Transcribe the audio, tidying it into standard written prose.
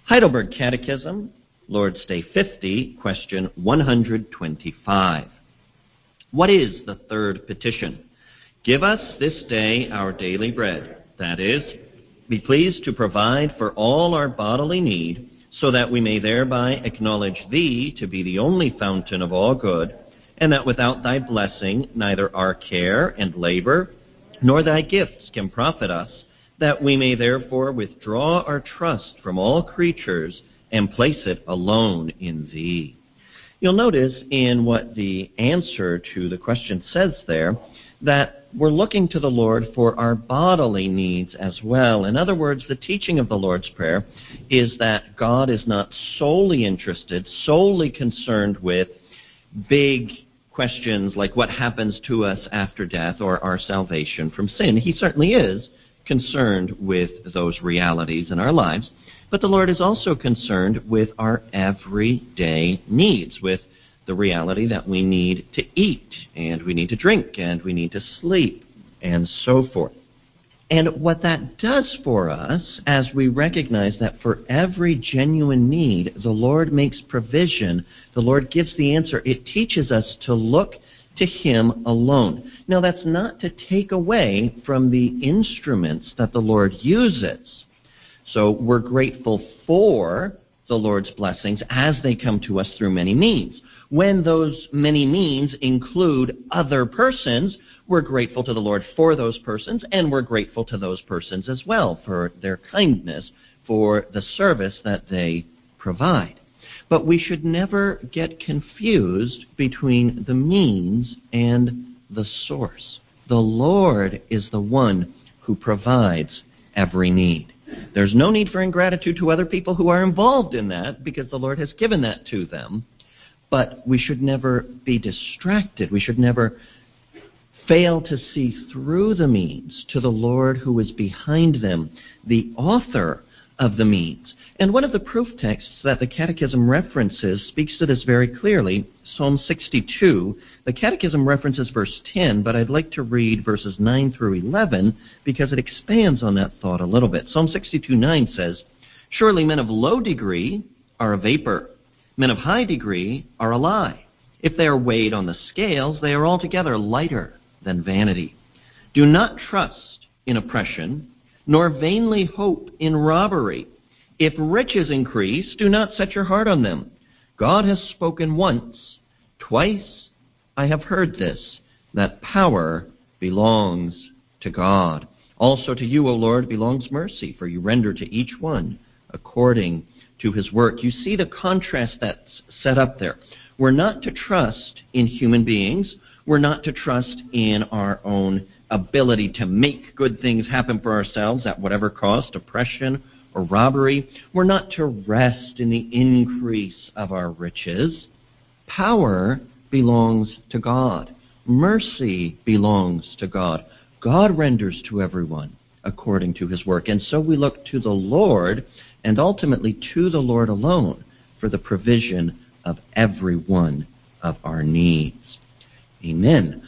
Heidelberg Catechism, Lord's Day 50, question 125. What is the third petition? Give us this day our daily bread. That is, be pleased to provide for all our bodily need, so that we may thereby acknowledge Thee to be the only fountain of all good, and that without Thy blessing neither our care and labor nor Thy gifts can profit us, that we may therefore withdraw our trust from all creatures and place it alone in Thee. You'll notice in what the answer to the question says there, that we're looking to the Lord for our bodily needs as well. In other words, the teaching of the Lord's Prayer is that God is not solely interested, solely concerned with big questions like what happens to us after death or our salvation from sin. He certainly is concerned with those realities in our lives, but the Lord is also concerned with our everyday needs, with the reality that we need to eat, and we need to drink, and we need to sleep, and so forth. And what that does for us, as we recognize that for every genuine need, the Lord makes provision, the Lord gives the answer, it teaches us to look to Him alone. Now, that's not to take away from the instruments that the Lord uses. So we're grateful for the Lord's blessings as they come to us through many means. When those many means include other persons, we're grateful to the Lord for those persons, and we're grateful to those persons as well for their kindness, for the service that they provide. But we should never get confused between the means and the source. The Lord is the one who provides every need. There's no need for ingratitude to other people who are involved in that, because the Lord has given that to them. But we should never be distracted. We should never fail to see through the means to the Lord who is behind them, the author of the means. And one of the proof texts that the Catechism references speaks to this very clearly. Psalm 62, the Catechism references verse 10, but I'd like to read verses 9 through 11 because it expands on that thought a little bit. Psalm 62:9 says, "Surely men of low degree are a vapor. Men of high degree are a lie. If they are weighed on the scales, they are altogether lighter than vanity. Do not trust in oppression, nor vainly hope in robbery. If riches increase, do not set your heart on them. God has spoken once, twice I have heard this, that power belongs to God. Also to you, O Lord, belongs mercy, for you render to each one according to his work." You see the contrast that's set up there. We're not to trust in human beings. We're not to trust in our own ability to make good things happen for ourselves at whatever cost, oppression or robbery. We're not to rest in the increase of our riches. Power belongs to God. Mercy belongs to God. God renders to everyone according to his work. And so we look to the Lord, and ultimately to the Lord alone, for the provision of every one of our needs. Amen.